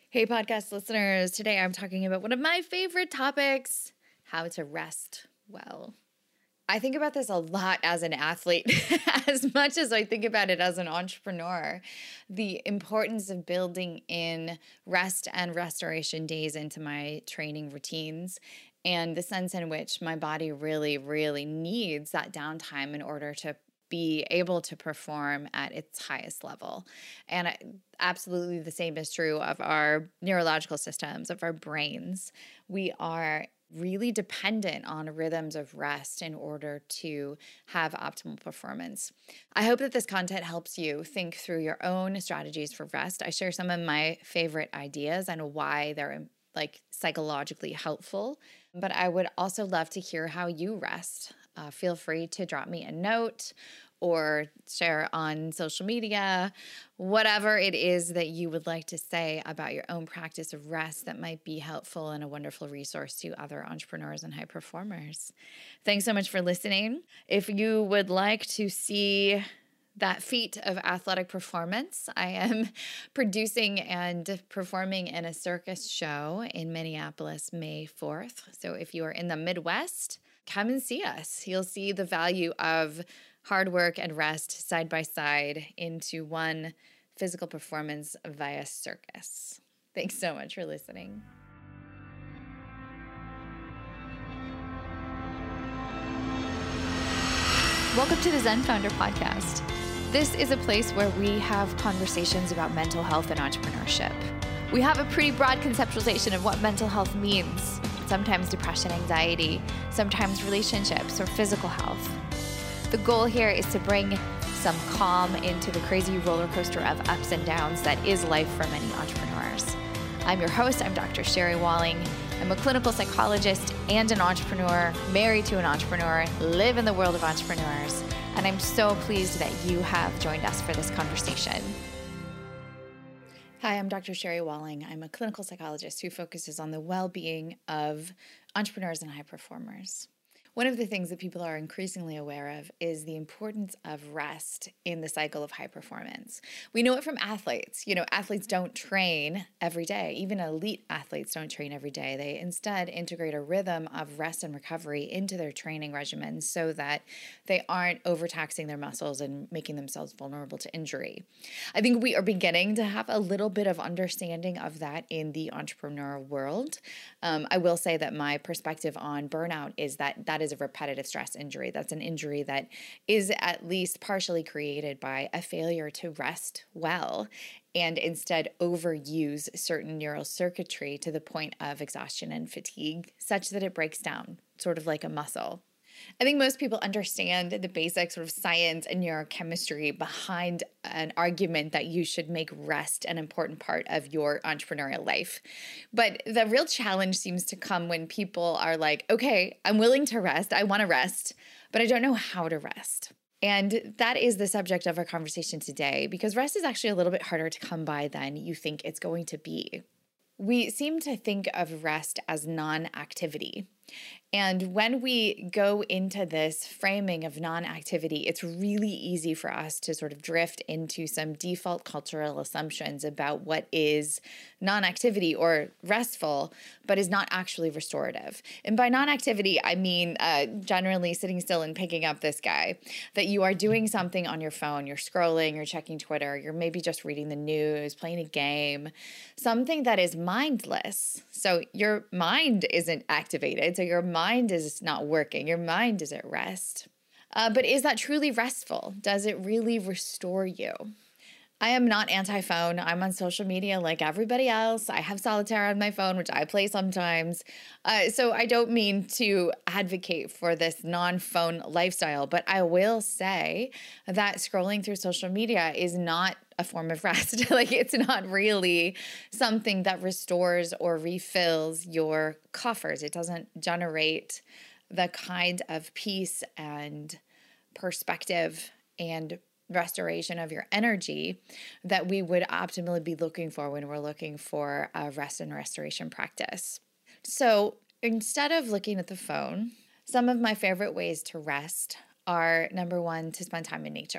Hey, podcast listeners. Today I'm talking about one of my favorite topics, how to rest well. I think about this a lot as an athlete, as much as I think about it as an entrepreneur. The importance of building in rest and restoration days into my training routines, and the sense in which my body really, really needs that downtime in order to be able to perform at its highest level. And absolutely the same is true of our neurological systems, of our brains. We are really dependent on rhythms of rest in order to have optimal performance. I hope that this content helps you think through your own strategies for rest. I share some of my favorite ideas and why they're psychologically helpful, but I would also love to hear how you rest. Feel free to drop me a note or share on social media, whatever it is that you would like to say about your own practice of rest that might be helpful and a wonderful resource to other entrepreneurs and high performers. Thanks so much for listening. If you would like to see that feat of athletic performance, I am producing and performing in a circus show in Minneapolis, May 4th. So if you are in the Midwest, come and see us. You'll see the value of hard work and rest side by side into one physical performance via circus. Thanks so much for listening. Welcome to the Zen Founder Podcast. This is a place where we have conversations about mental health and entrepreneurship. We have a pretty broad conceptualization of what mental health means. Sometimes depression, anxiety, sometimes relationships or physical health. The goal here is to bring some calm into the crazy roller coaster of ups and downs that is life for many entrepreneurs. I'm your host, I'm Dr. Sherry Walling. I'm a clinical psychologist and an entrepreneur, married to an entrepreneur, live in the world of entrepreneurs, and I'm so pleased that you have joined us for this conversation. Hi, I'm Dr. Sherry Walling. I'm a clinical psychologist who focuses on the well-being of entrepreneurs and high performers. One of the things that people are increasingly aware of is the importance of rest in the cycle of high performance. We know it from athletes. Athletes don't train every day. Even elite athletes don't train every day. They instead integrate a rhythm of rest and recovery into their training regimen so that they aren't overtaxing their muscles and making themselves vulnerable to injury. I think we are beginning to have a little bit of understanding of that in the entrepreneur world. I will say that my perspective on burnout is that is a repetitive stress injury. That's an injury that is at least partially created by a failure to rest well and instead overuse certain neural circuitry to the point of exhaustion and fatigue, such that it breaks down, sort of like a muscle. I think most people understand the basic sort of science and neurochemistry behind an argument that you should make rest an important part of your entrepreneurial life. But the real challenge seems to come when people are like, okay, I'm willing to rest, I want to rest, but I don't know how to rest. And that is the subject of our conversation today, because rest is actually a little bit harder to come by than you think it's going to be. We seem to think of rest as non-activity. And when we go into this framing of non-activity, it's really easy for us to sort of drift into some default cultural assumptions about what is non-activity or restful, but is not actually restorative. And by non-activity, I mean generally sitting still and picking up this guy, that you are doing something on your phone, you're scrolling, you're checking Twitter, you're maybe just reading the news, playing a game, something that is mindless. So your mind isn't activated, so your mind is not working. Your mind is at rest. But is that truly restful? Does it really restore you? I am not anti-phone. I'm on social media like everybody else. I have solitaire on my phone, which I play sometimes. So I don't mean to advocate for this non-phone lifestyle, but I will say that scrolling through social media is not a form of rest. It's not really something that restores or refills your coffers. It doesn't generate the kind of peace and perspective and restoration of your energy that we would optimally be looking for when we're looking for a rest and restoration practice. So instead of looking at the phone, some of my favorite ways to rest are, number one, to spend time in nature.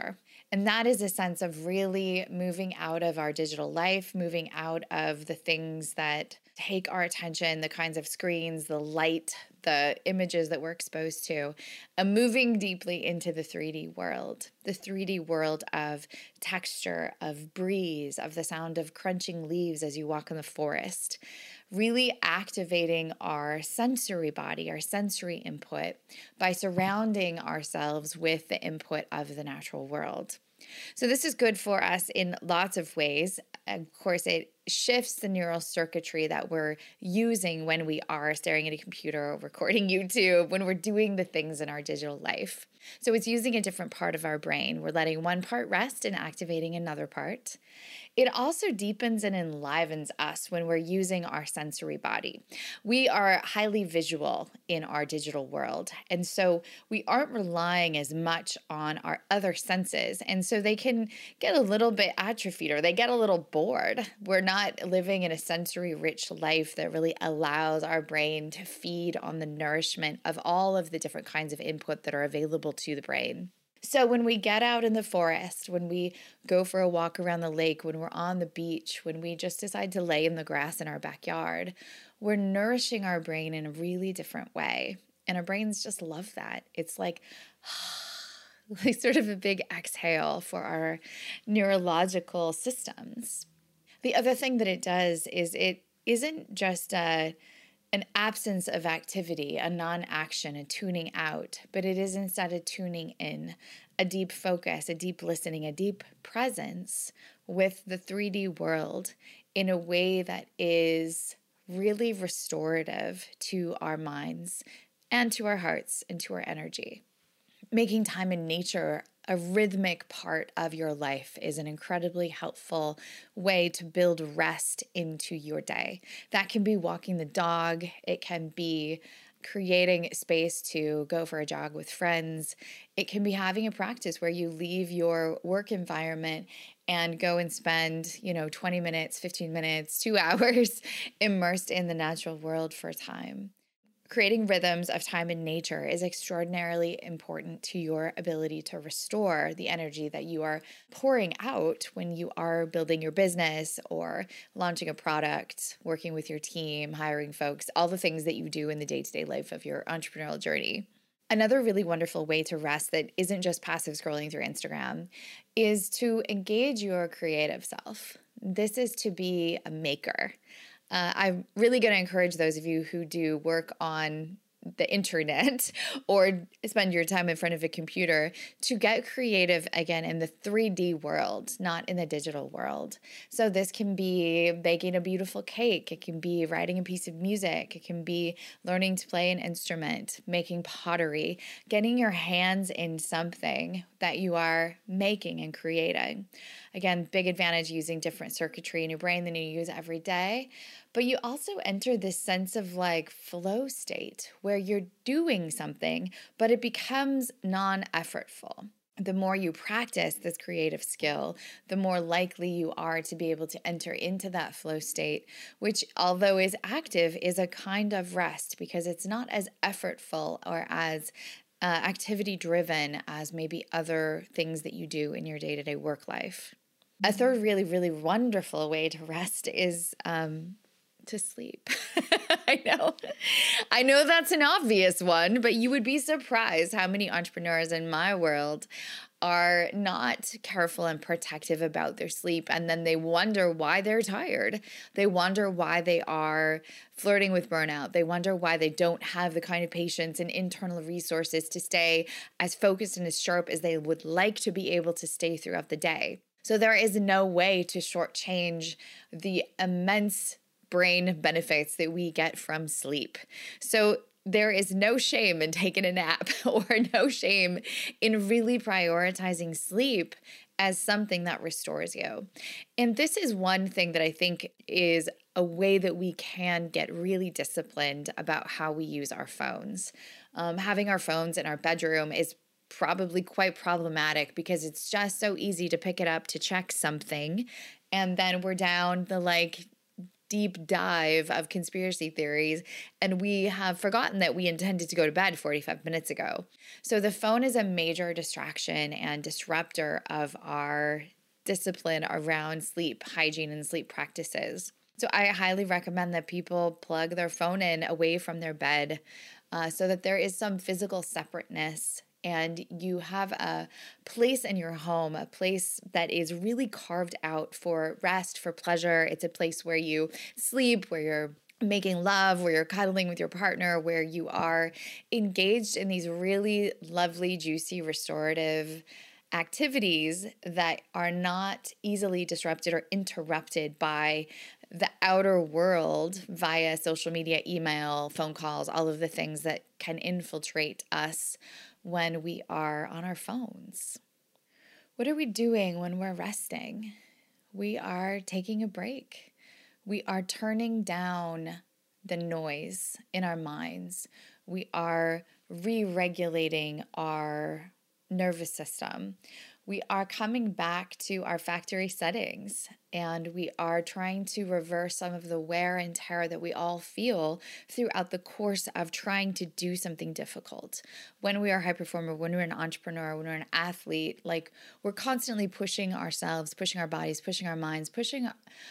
And that is a sense of really moving out of our digital life, moving out of the things that take our attention, the kinds of screens, the light, the images that we're exposed to, and moving deeply into the 3D world, the 3D world of texture, of breeze, of the sound of crunching leaves as you walk in the forest, really activating our sensory body, our sensory input by surrounding ourselves with the input of the natural world. So this is good for us in lots of ways. Of course, it shifts the neural circuitry that we're using when we are staring at a computer or recording YouTube, when we're doing the things in our digital life. So it's using a different part of our brain. We're letting one part rest and activating another part. It also deepens and enlivens us when we're using our sensory body. We are highly visual in our digital world, and so we aren't relying as much on our other senses, and so they can get a little bit atrophied or they get a little bored. We're not living in a sensory-rich life that really allows our brain to feed on the nourishment of all of the different kinds of input that are available to the brain. So when we get out in the forest, when we go for a walk around the lake, when we're on the beach, when we just decide to lay in the grass in our backyard, we're nourishing our brain in a really different way. And our brains just love that. It's like sort of a big exhale for our neurological systems. The other thing that it does is it isn't just an absence of activity, a non-action, a tuning out, but it is instead a tuning in, a deep focus, a deep listening, a deep presence with the 3D world in a way that is really restorative to our minds and to our hearts and to our energy. Making time in nature a rhythmic part of your life is an incredibly helpful way to build rest into your day. That can be walking the dog. It can be creating space to go for a jog with friends. It can be having a practice where you leave your work environment and go and spend, 20 minutes, 15 minutes, 2 hours immersed in the natural world for a time. Creating rhythms of time in nature is extraordinarily important to your ability to restore the energy that you are pouring out when you are building your business or launching a product, working with your team, hiring folks, all the things that you do in the day-to-day life of your entrepreneurial journey. Another really wonderful way to rest that isn't just passive scrolling through Instagram is to engage your creative self. This is to be a maker. I'm really going to encourage those of you who do work on the internet or spend your time in front of a computer to get creative again in the 3D world, not in the digital world. So this can be baking a beautiful cake. It can be writing a piece of music. It can be learning to play an instrument, making pottery, getting your hands in something that you are making and creating. Again, big advantage using different circuitry in your brain than you use every day. But you also enter this sense of flow state where you're doing something, but it becomes non-effortful. The more you practice this creative skill, the more likely you are to be able to enter into that flow state, which, although is active, is a kind of rest because it's not as effortful or as activity driven as maybe other things that you do in your day-to-day work life. A third really, really wonderful way to rest is to sleep. I know that's an obvious one, but you would be surprised how many entrepreneurs in my world are not careful and protective about their sleep, and then they wonder why they're tired. They wonder why they are flirting with burnout. They wonder why they don't have the kind of patience and internal resources to stay as focused and as sharp as they would like to be able to stay throughout the day. So there is no way to shortchange the immense brain benefits that we get from sleep. So there is no shame in taking a nap or no shame in really prioritizing sleep as something that restores you. And this is one thing that I think is a way that we can get really disciplined about how we use our phones. Having our phones in our bedroom is probably quite problematic because it's just so easy to pick it up to check something, and then we're down the deep dive of conspiracy theories, and we have forgotten that we intended to go to bed 45 minutes ago. So the phone is a major distraction and disruptor of our discipline around sleep hygiene and sleep practices. So I highly recommend that people plug their phone in away from their bed so that there is some physical separateness and you have a place in your home, a place that is really carved out for rest, for pleasure. It's a place where you sleep, where you're making love, where you're cuddling with your partner, where you are engaged in these really lovely, juicy, restorative activities that are not easily disrupted or interrupted by the outer world via social media, email, phone calls, all of the things that can infiltrate us when we are on our phones. What are we doing when we're resting? We are taking a break. We are turning down the noise in our minds. We are re-regulating our nervous system. We are coming back to our factory settings, and we are trying to reverse some of the wear and tear that we all feel throughout the course of trying to do something difficult. When we are a high performer, when we're an entrepreneur, when we're an athlete, like we're constantly pushing ourselves, pushing our bodies, pushing our minds, pushing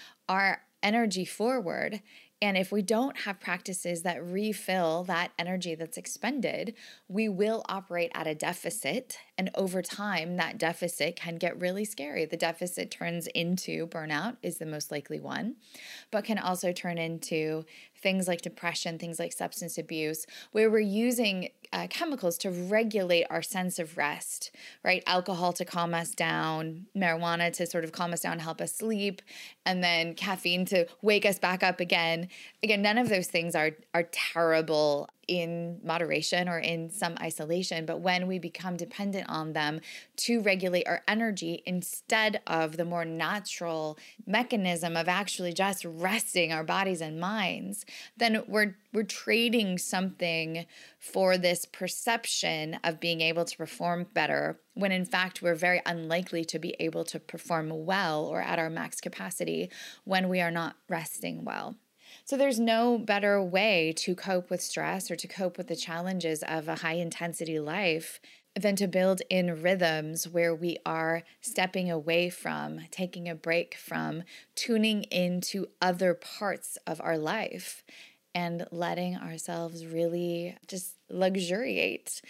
our energy forward. And if we don't have practices that refill that energy that's expended, we will operate at a deficit. And over time, that deficit can get really scary. The deficit turns into burnout is the most likely one, but can also turn into things like depression, things like substance abuse, where we're using chemicals to regulate our sense of rest, right? Alcohol to calm us down, marijuana to sort of calm us down, help us sleep, and then caffeine to wake us back up again. Again, none of those things are terrible in moderation or in some isolation, but when we become dependent on them to regulate our energy instead of the more natural mechanism of actually just resting our bodies and minds, then we're trading something for this perception of being able to perform better when in fact we're very unlikely to be able to perform well or at our max capacity when we are not resting well. So there's no better way to cope with stress or to cope with the challenges of a high intensity life than to build in rhythms where we are stepping away from, taking a break from, tuning into other parts of our life and letting ourselves really just luxuriate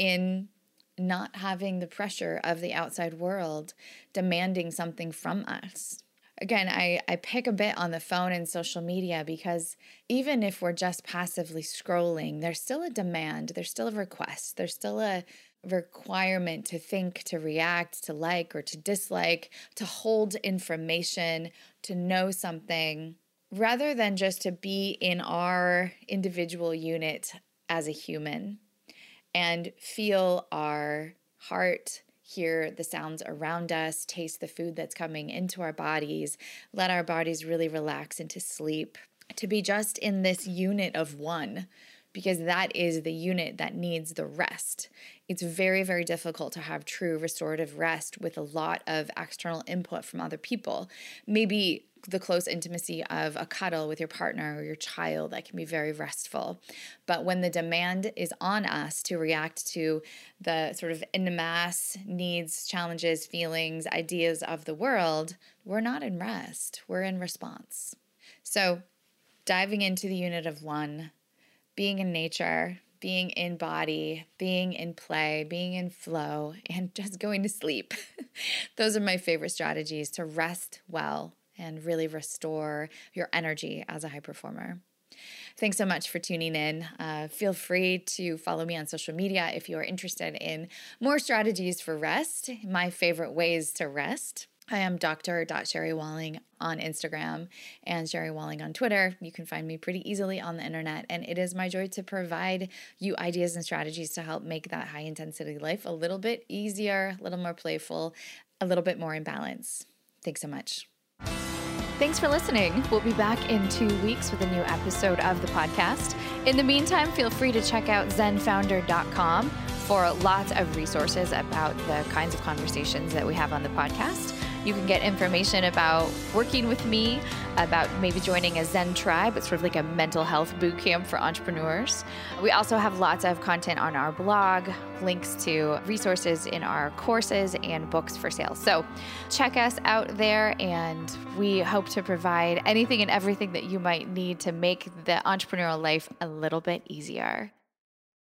in not having the pressure of the outside world demanding something from us. Again, I pick a bit on the phone and social media because even if we're just passively scrolling, there's still a demand, there's still a request, there's still a requirement to think, to react, to like or to dislike, to hold information, to know something, rather than just to be in our individual unit as a human and feel our heart, hear the sounds around us, taste the food that's coming into our bodies, let our bodies really relax into sleep, to be just in this unit of one, because that is the unit that needs the rest. It's very, very difficult to have true restorative rest with a lot of external input from other people. Maybe the close intimacy of a cuddle with your partner or your child, that can be very restful. But when the demand is on us to react to the sort of en masse needs, challenges, feelings, ideas of the world, we're not in rest, we're in response. So diving into the unit of one, being in nature, being in body, being in play, being in flow, and just going to sleep. Those are my favorite strategies to rest well and really restore your energy as a high performer. Thanks so much for tuning in. Feel free to follow me on social media if you are interested in more strategies for rest, my favorite ways to rest. I am Dr.Sherry Walling on Instagram and Sherry Walling on Twitter. You can find me pretty easily on the internet, and it is my joy to provide you ideas and strategies to help make that high intensity life a little bit easier, a little more playful, a little bit more in balance. Thanks so much. Thanks for listening. We'll be back in 2 weeks with a new episode of the podcast. In the meantime, feel free to check out zenfounder.com for lots of resources about the kinds of conversations that we have on the podcast. You can get information about working with me, about maybe joining a Zen tribe. It's sort of like a mental health boot camp for entrepreneurs. We also have lots of content on our blog, links to resources in our courses and books for sale. So check us out there, and we hope to provide anything and everything that you might need to make the entrepreneurial life a little bit easier.